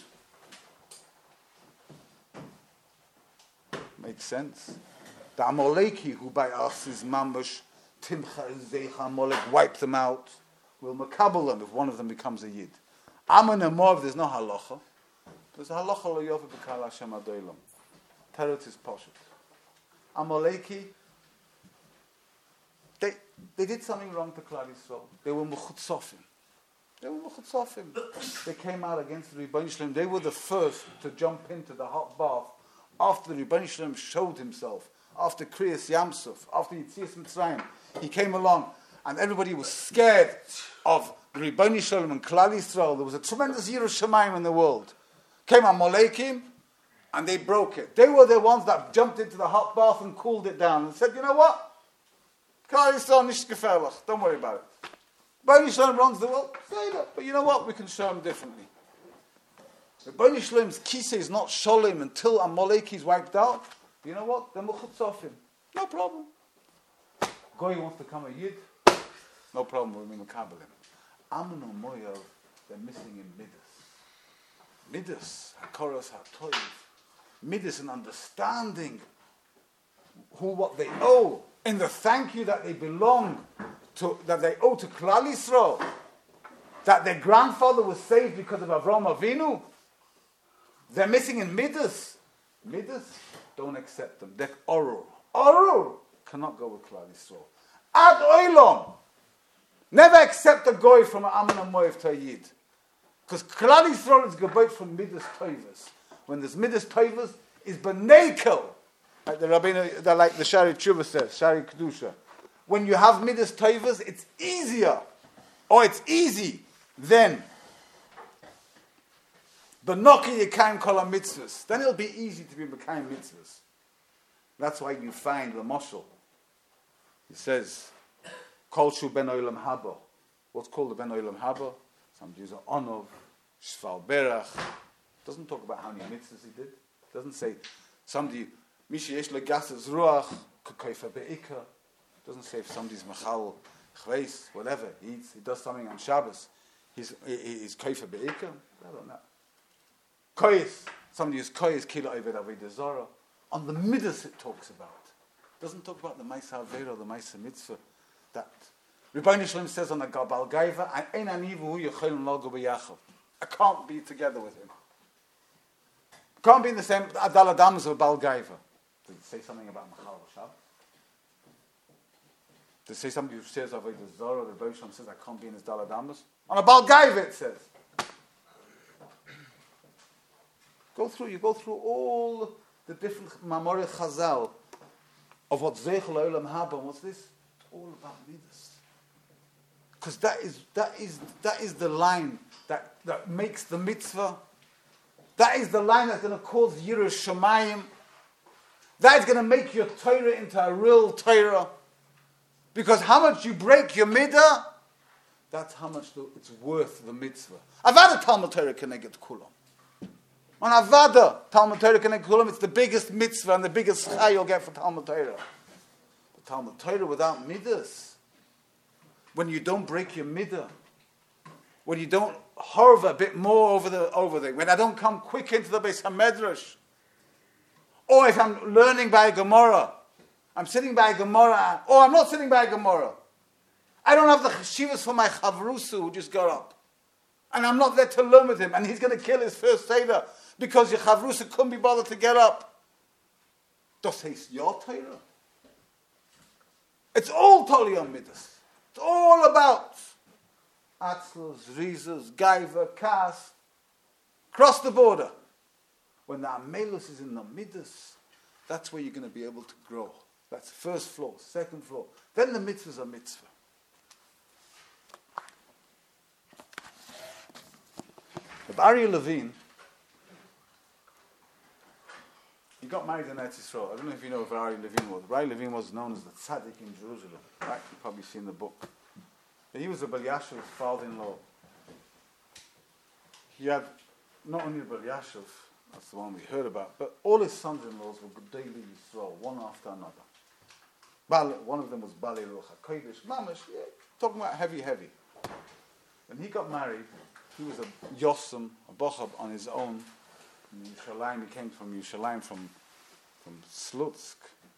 Makes sense? The Amaleki, who by us is Mambash, Timcha Zeich Amalek, wipe them out, will makabel them if one of them becomes a Yid. Ammon and Moav, there's no halacha. There's a halacha lo yofe b'kal Hashem adoilam. Terut is poshut. Amaleki, they did something wrong to Klal Yisrael. They were mechutzofim. They came out against the Rebbeinu Shalom. They were the first to jump into the hot bath after the Rebbeinu Shalom showed himself. After Kriyas Yamsuf, after Yetzias Mitzrayim, he came along, and everybody was scared of the Rebbeinu Shalom and Klal Yisrael. There was a tremendous Yerushalayim in the world. Came Amalekim, and they broke it. They were the ones that jumped into the hot bath and cooled it down and said, you know what? Klal Yisrael nicht gefährlich. Don't worry about it. Rebbeinu Shalom runs the world. Say that. But you know what? We can show him differently. Rebbeinu Shalom's kisei is not sholem until Amaleki is wiped out. You know what? Then we'll chutzofim. No problem. Goy wants to come a Yid. No problem. We'll makabel him. Ammon and Moav, they're missing in Midas. Midas, Hakoros HaToiv. Midas, an understanding what they owe, in the thank you that they belong to, that they owe to Klal Yisrael, that their grandfather was saved because of Avraham Avinu. They're missing in Midas. Midas, don't accept them. They're Orur. Orur cannot go with Klal Yisrael. Ad Oilom. Never accept a goy from an Ammon and Moav to a Yid. Because Klal Yisrael is gebait from Midas Toivas. When there's Midas Toivas, is Benekel. Like the Rabbeinu, like the Shari Tshuva says, Shari Kedusha. When you have Midas Toivas, it's easier. Or it's easy. Then. Benoki Yekayim Kol HaMitzvahs. Then it'll be easy to be Mekayim Mitzvahs. That's why you find the Moshel. He says, Kol Shu Ben Olam Haba. What's called the Ben Olam Haba? Some Jews are Onov, Shval Berach. Doesn't talk about how many mitzvahs he did. Doesn't say somebody Mishi Yesh Legasas Ruach Kukaifa Be'ika. Doesn't say if somebody's Machal Chveis, whatever. He does something on Shabbos. He's Kaifa Be'ika. I don't know. Koyes. Somebody who's Koyes Kila Oved Avodah Zarah. On the Midas it talks about. It doesn't talk about the Maisa Avera or the Maisa Mitzvah. That Rebbeinu Shalom says on the Gabal Gaiva, I can't be together with him. Can't be in the same Adal Adams of Bal Gaiva. Did it say something about Machal Shab? Did it say something who says Avodah Zorah, the Rebbeinu Shalom says I can't be in his Dal Adams? On a Bal Gaiva it says. You go through all the different Mamorei Chazal of what Zeichel Olam Haba, what's this? It's all about Midas. Because that is the line that makes the mitzvah. That is the line that's going to cause Yiras Shamayim. That is going to make your Torah into a real Torah. Because how much you break your midah, that's how much it's worth the mitzvah. Avada Talmud Torah Keneged Kulam. On Avada Talmud Torah Keneged Kulam, it's the biggest mitzvah and the biggest chai you'll get for Talmud Torah. But Talmud Torah without midas, when you don't break your midah, when you don't hover a bit more over the, when I don't come quick into the Beis HaMedrash, or if I'm learning by a Gemara, I'm sitting by a Gemara, or I'm not sitting by a Gemara. I don't have the cheshivas for my chavrusu who just got up. And I'm not there to learn with him, and he's going to kill his first Seder because your chavrusa couldn't be bothered to get up. Das heißt your Torah. It's all totally on midas. It's all about atzlus, rizas, gaiva, kas. Cross the border. When the amelus is in the midas, that's where you're going to be able to grow. That's first floor, second floor. Then the mitzvahs are mitzvah. Aryeh Levine, he got married in Eretz Yisrael. I don't know if you know who Aryeh Levine was. Aryeh Levine was known as the tzaddik in Jerusalem. Right? You've probably seen the book. He was a Bal Yashiv's father-in-law. He had not only Bal Yashiv, that's the one we heard about, but all his sons-in-laws were Gedolei Yisrael, one after another. One of them was Balei Ruach HaKodesh, Mamash, talking about heavy. When he got married, he was a Yossam, a Bochab on his own. In Yerushalayim, he came from Yerushalayim, from Slutsk.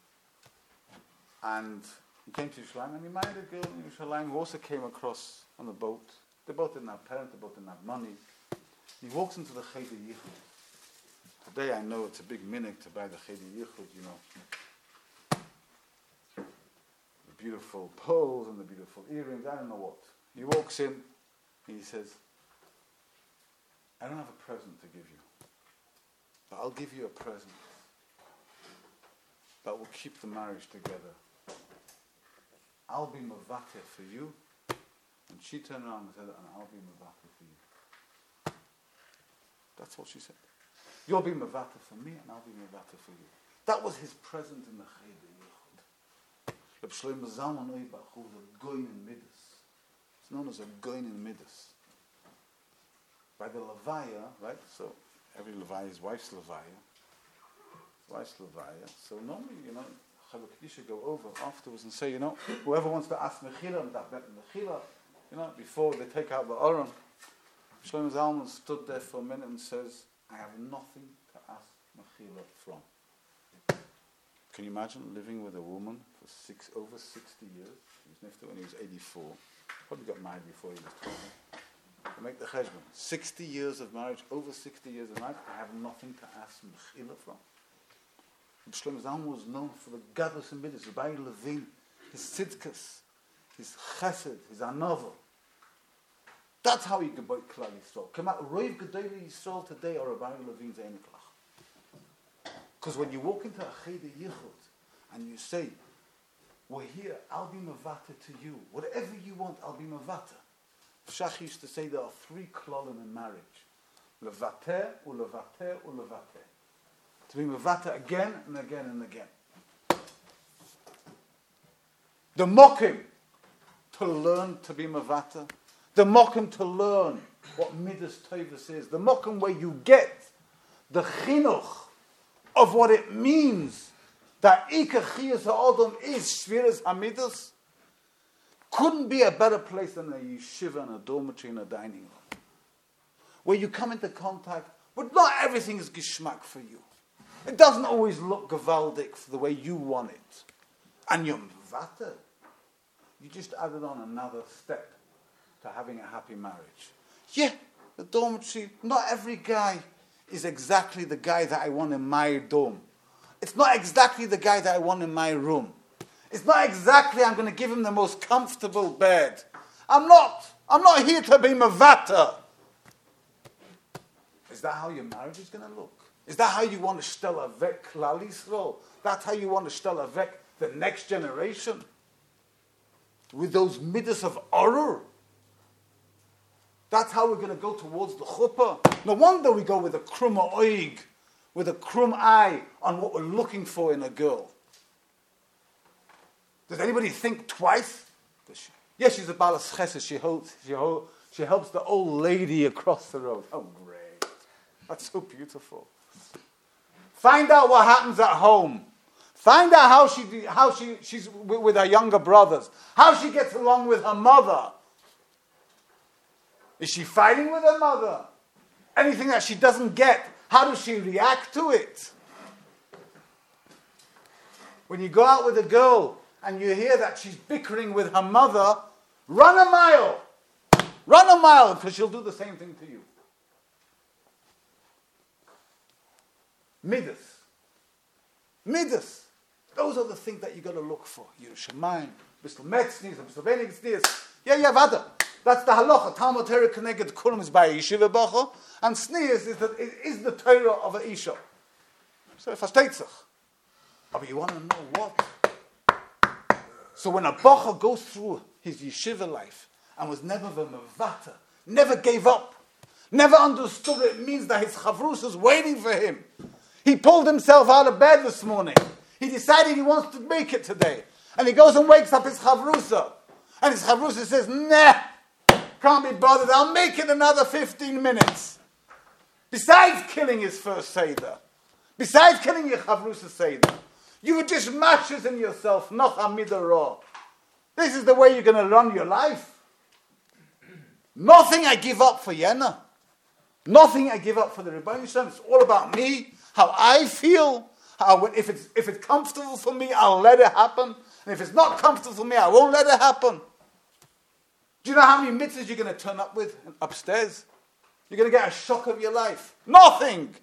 And he came to Yerushalayim and he married a girl in Yerushalayim who also came across on the boat. They both didn't have parents, they both didn't have money. He walks into the Cheder Yichud. Today I know it's a big minhag to buy the Cheder Yichud, you know. The beautiful pearls and the beautiful earrings, I don't know what. He walks in and he says, I don't have a present to give you, but I'll give you a present that will keep the marriage together. I'll be mavate for you. And she turned around and said, and I'll be mavate for you. That's what she said. You'll be mavate for me, and I'll be mavate for you. That was his present in the Cheder Yichud. Reb Shlomo Zalman Auerbach was a goyin in Midas. It's known as a goyin in Midas. By the Levaya, right? So every Levaya is wife's Levaya. So normally, you know, Chavah Kedisha go over afterwards and say, you know, whoever wants to ask Mechila, you know, before they take out the Aron. Shlomo Zalman stood there for a minute and says, I have nothing to ask Mechila from. Can you imagine living with a woman for over 60 years? He was nifta when he was 84. Probably got married before he was 20. To make the cheshbon, 60 years of marriage, over 60 years of marriage, I have nothing to ask Mechila from. Shlomo Zalman was known for the gadlus and midas, Aryeh Levine, his tzidkas, his chesed, his anova. That's how he geboit Klal Yisrael. Come out, Roiv Gedolei Yisrael today are Aryeh Levine's Einikach. Because when you walk into a Cheder Yichud and you say, we're here, I'll be mavata to you. Whatever you want, I'll be mavata. Shach used to say there are 3 klolim in marriage. Levater, ulevater, ulevater. To be mavata again and again and again. The mokim, to learn to be mavata. The mokim, to learn what midas tovus is. The mokim, where you get the chinuch of what it means that ikar chiyas ha'adam is shviras hamidas. Couldn't be a better place than a yeshiva and a dormitory and a dining room, where you come into contact, but not everything is geschmack for you. It doesn't always look gavaldik for the way you want it. And you're mvater. You just added on another step to having a happy marriage. Yeah, the dormitory, not every guy is exactly the guy that I want in my dorm. It's not exactly the guy that I want in my room. It's not exactly I'm going to give him the most comfortable bed. I'm not here to be mavata. Is that how your marriage is going to look? Is that how you want to stell avek Klal Yisrael? That's how you want to stell avek the next generation? With those midas of orur? That's how we're going to go towards the chuppah. No wonder we go with a krum oig, with a krum eye on what we're looking for in a girl. Does anybody think twice? Yes, she's a balas chesed. She helps the old lady across the road. Oh, great. That's so beautiful. Find out what happens at home. Find out how she's with her younger brothers. How she gets along with her mother. Is she fighting with her mother? Anything that she doesn't get, how does she react to it? When you go out with a girl and you hear that she's bickering with her mother, run a mile. Run a mile, because she'll do the same thing to you. Midas. Midas. Those are the things that you got to look for. Yerushalayim, Bistel Metznis, Bistel Wenigstnis. Yeah, vada. That's the halacha. Talmud Torah connected kulam is by a yeshiva bacha, and sneers is the Torah of a isha. So versteht sich. But you want to know what? So when a bacha goes through his yeshiva life and was never v'mevata, never gave up, never understood it means that his chavrus is waiting for him. He pulled himself out of bed this morning. He decided he wants to make it today. And he goes and wakes up his chavrusa. And his chavrusa says, nah, can't be bothered. I'll make it another 15 minutes. Besides killing his first Seder. Besides killing your chavrusa Seder. You were just mashes in yourself. Noch amidah. This is the way you're going to run your life. Nothing I give up for Yena. Nothing I give up for the Rebbeinu Shem. It's all about me. How I feel, if it's comfortable for me, I'll let it happen. And if it's not comfortable for me, I won't let it happen. Do you know how many mitzvahs you're going to turn up with upstairs? You're going to get a shock of your life. Nothing.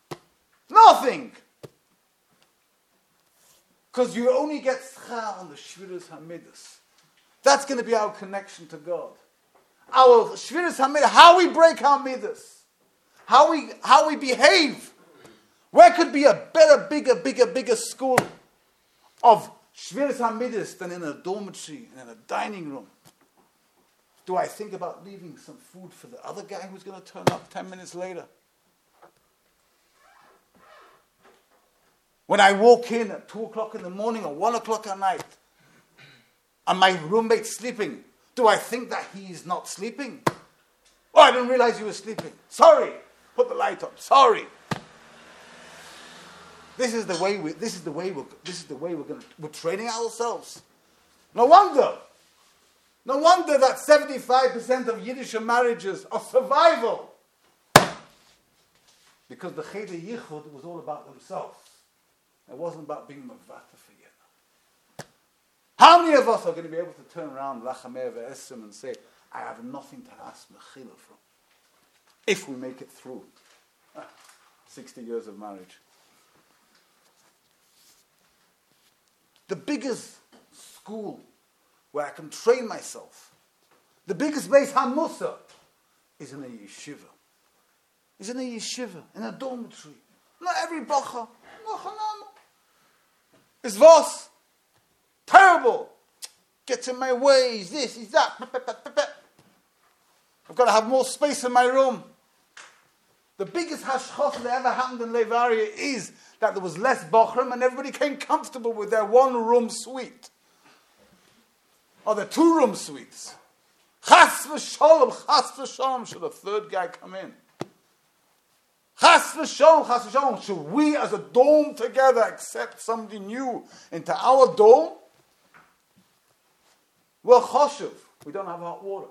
Because you only get schar on the shviras hamidus. That's going to be our connection to God. Our shviras hamidus, how we break our midas, how we behave. Where could be a better, bigger school of Shviras HaMidas than in a dormitory and in a dining room? Do I think about leaving some food for the other guy who's going to turn up 10 minutes later? When I walk in at 2 o'clock in the morning or 1 o'clock at night and my roommate's sleeping, do I think that he's not sleeping? Oh, I didn't realize you were sleeping. Sorry. Put the light on. Sorry. This is the way we're training ourselves. No wonder that 75% of Yiddish marriages are survival. Because the Cheder Yichud was all about themselves. It wasn't about being mavata for Yiddish. How many of us are going to be able to turn around Lachameh Ve'esim and say, I have nothing to ask Mechila from? If we make it through 60 years of marriage. The biggest school where I can train myself, the biggest base hamusa, is in a yeshiva. Is in a yeshiva, in a dormitory. Not every bacha. It's was terrible. Gets in my way. Is this, is that. I've got to have more space in my room. The biggest hashchos that ever happened in Levaria is that there was less bochrim and everybody came comfortable with their one-room suite. Or their two-room suites. Chas v'sholom, should a third guy come in? Chas v'sholom, should we as a dome together accept somebody new into our dome? We're choshev. We don't have hot water.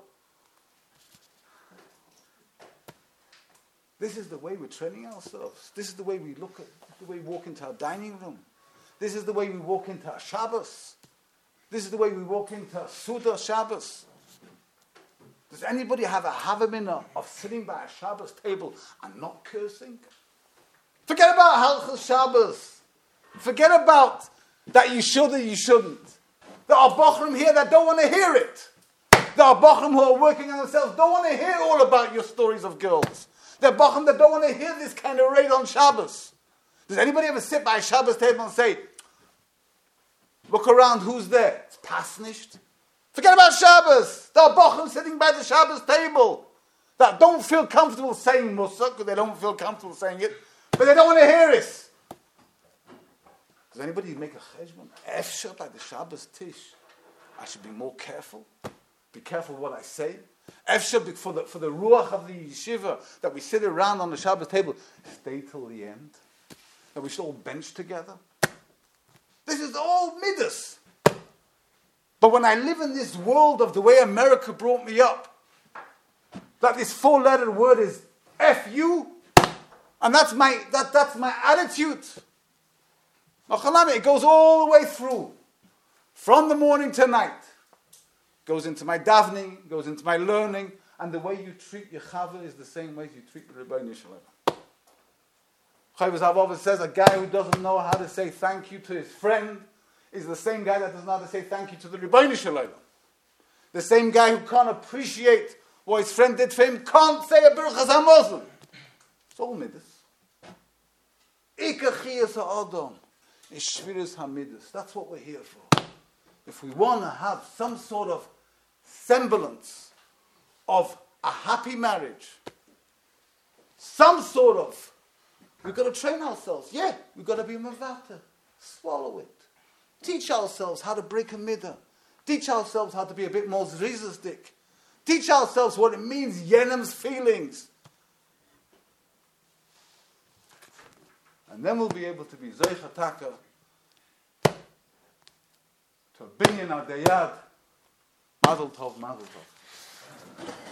This is the way we're training ourselves. This is the way we look at, the way we walk into our dining room. This is the way we walk into our Shabbos. This is the way we walk into Suda Shabbos. Does anybody have a havamina of sitting by a Shabbos table and not cursing? Forget about Halchas Shabbos. Forget about that you should or you shouldn't. There are bochrim here that don't want to hear it. There are bochrim who are working on themselves, don't want to hear all about your stories of girls. There are bochrim that don't want to hear this kind of raid on Shabbos. Does anybody ever sit by a Shabbos table and say, look around, who's there? It's pasnished. Forget about Shabbos. There are bochrim sitting by the Shabbos table that don't feel comfortable saying Musar because they don't feel comfortable saying it, but they don't want to hear it. Does anybody make a cheshbon? Efshar by the Shabbos tish. I should be more careful. Be careful what I say. Efshar for the ruach of the yeshiva that we sit around on the Shabbos table. Stay till the end. That we should all bench together. This is all midas. But when I live in this world of the way America brought me up, that this 4-letter word is F-U, and that's my attitude. It goes all the way through. From the morning to night. Goes into my davening, goes into my learning, and the way you treat your chava is the same way you treat the Rebbeinu Shalom. Chovos HaLevavos says a guy who doesn't know how to say thank you to his friend is the same guy that doesn't know how to say thank you to the Rebbeinu Shalom. The same guy who can't appreciate what his friend did for him can't say a Birchas HaMazon. It's all midas. Ikar chiyas ha'adam is shviras hamidas. That's what we're here for. If we want to have some sort of semblance of a happy marriage, we've got to train ourselves. Yeah, we've got to be mavata. Swallow it. Teach ourselves how to break a midah. Teach ourselves how to be a bit more zrizistic. Teach ourselves what it means, Yenem's feelings. And then we'll be able to be Zeichataka to a binyan al dayad. Mazel tov, mazel tov.